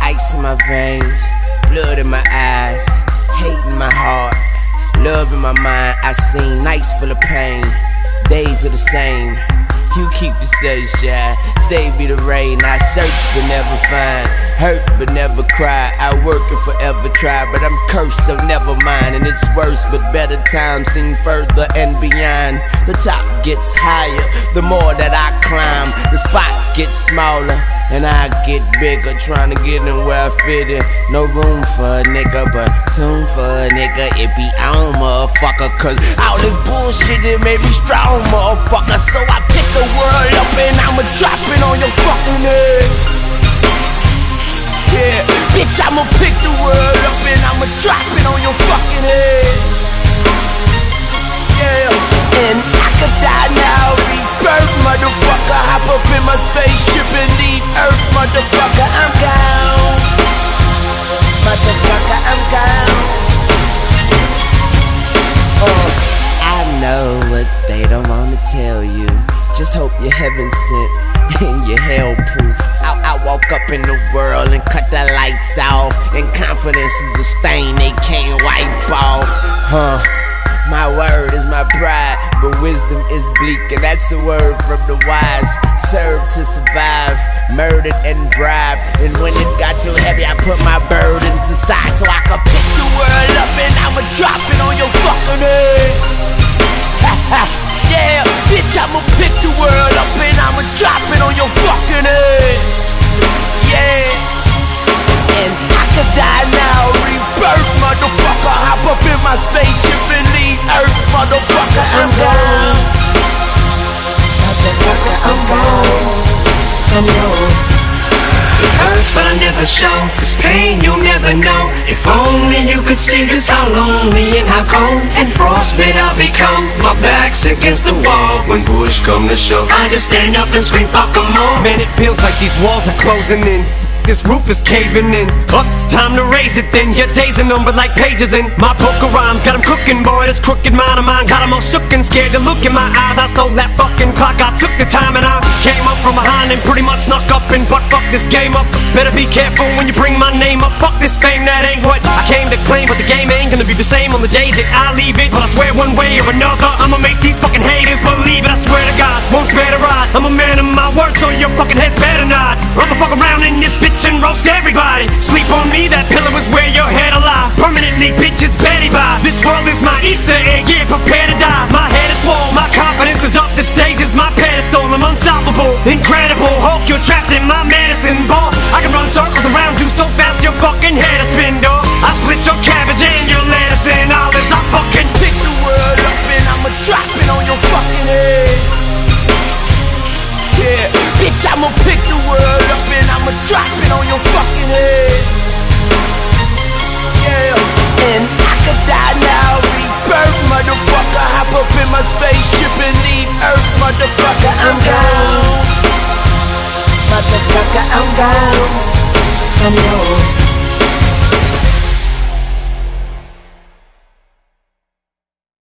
Ice in my veins, blood in my eyes, hate in my heart, love in my mind. I seen nights full of pain, days are the same. You keep the sunshine, save me the rain. I search but never find, hurt but never cry. I work and forever try, but I'm cursed, so never mind. And it's worse, but better times seem further and beyond. The top gets higher, the more that I climb. The spot gets smaller, and I get bigger, trying to get in where I fit in. No room for a nigga, but soon for a nigga it be on, motherfucker. Cause all this bullshit, it made me strong, motherfucker. So I pick the world up and I'ma drop it on your fucking head. Yeah, bitch, I'ma pick the world up and I'ma drop it on your fucking head. Yeah, and I could die now, rebirth, motherfucker. Hop up in my spaceship and leave Earth, motherfucker. I'm gone, motherfucker, I'm gone. I know what they don't wanna tell you. Just hope you're heaven sent and you're hell proof. I walk up in the world and cut the lights off, and confidence is a stain they can't wipe off. My word is my pride, but wisdom is bleak, and that's a word from the wise. Serve to survive, murdered and bribed, and when it got too heavy I put my burdens aside so I could pick the world up and I'ma drop it on your fucking head. Yeah, bitch, I'ma pick the world up and I'ma drop it on your fucking head. Yeah, and I could die now, rebirth, motherfucker. Hop up in my spaceship and leave Earth, motherfucker. I'm gone, motherfucker, I'm gone, I'm gone. It hurts but I never show, this pain you'll never know. If only you could see just how lonely and how cold and frostbite I've become. My back's against the wall when push come to shove. I just stand up and scream fuck 'em all. Man, it feels like these walls are closing in, this roof is caving in. Up, it's time to raise it then. Your days are numbered like pages in my book of rhymes. Got 'em cooking, boy, this crooked mind of mine got 'em all shook and scared to look in my eyes. I stole that fucking clock, I took the time and I came up from behind and pretty much snuck up and fuck this game up. Better be careful when you bring my name up. Fuck this fame, that ain't what I came to claim. But the game ain't gonna be the same on the days that I leave it. But I swear one way or another I'ma make these fucking haters believe it. I swear to God, won't spare the ride. I'm a man of my word, so your fucking head's better not. I'ma fuck around in this bitch and roast everybody. Sleep on me, that pillow is where your head alive. Permanently, bitch, it's Betty by. This world is my Easter egg, yeah, prepare to die. My head is swole, my confidence is up. The stage is my pedestal, I'm unstoppable, incredible. Hulk, you're trapped in my medicine ball. I can run circles around you so fast your fucking head is spin, dog. I split your cabbage and your lettuce and olives. I fucking pick the world up and I'ma drop it on your fucking head. Yeah, bitch, I'ma pick the world up and I'ma drop it on your fucking head. Yeah, and I could die now, rebirth, motherfucker. Hop up in my spaceship and leave Earth, motherfucker. I'm gone, motherfucker, I'm gone, I'm gone.